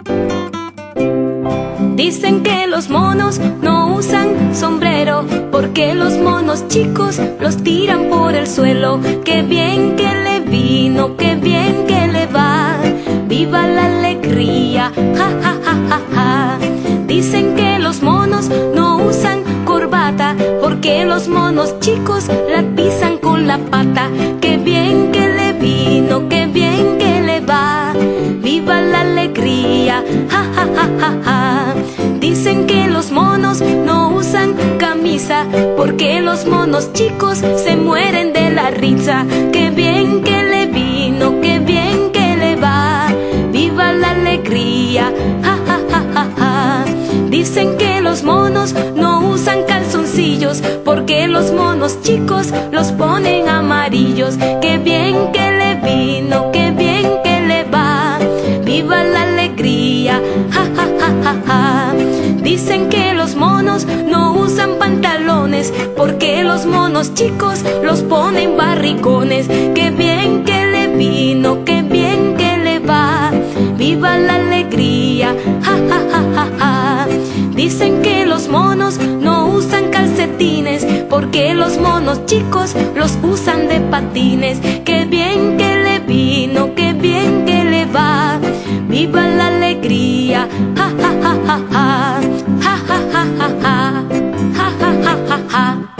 Dicen que los monos no usan sombrero porque los monos chicos los tiran por el suelo. Qué bien que le vino, qué bien que le va. ¡Viva la alegría! ¡Ja, ja, ja, ja, ja! Dicen que los monos no usan corbata porque los monos chicos la pisan con la pata. ¡Qué bien que le vino, qué bien que le va! ¡Viva la alegría! ¡Ja, ja, ja, ja, ja! Dicen que los monos no usan camisa porque los monos chicos se mueren de la risa. ¡Qué bien que le vino, qué bien que le va! ¡Viva la alegría! ¡Ja, ja, ja, ja, ja! Dicen que los monos no usan calzoncillos porque los monos chicos los ponen amarillos. ¡Qué bien que le vino, qué bien que le va! ¡Viva la alegría! ¡Ja, ja, ja, ja, ja! Dicen que los monos no usan pantalones porque los monos chicos los ponen barricones. ¡Qué bien que le vino, qué bien que le va! ¡Viva la alegría! ¡Ja, ja, ja, ja, ja! Dicen que los monos no usan calcetines porque los monos chicos los usan de patines. ¡Qué bien que le vino, qué bien que le va! ¡Viva la alegría! ¡Ja, ja, ja, ja, ja! ¡Ja, ja, ja, ja, ja! ¡Ja, ja, ja, ja, ja!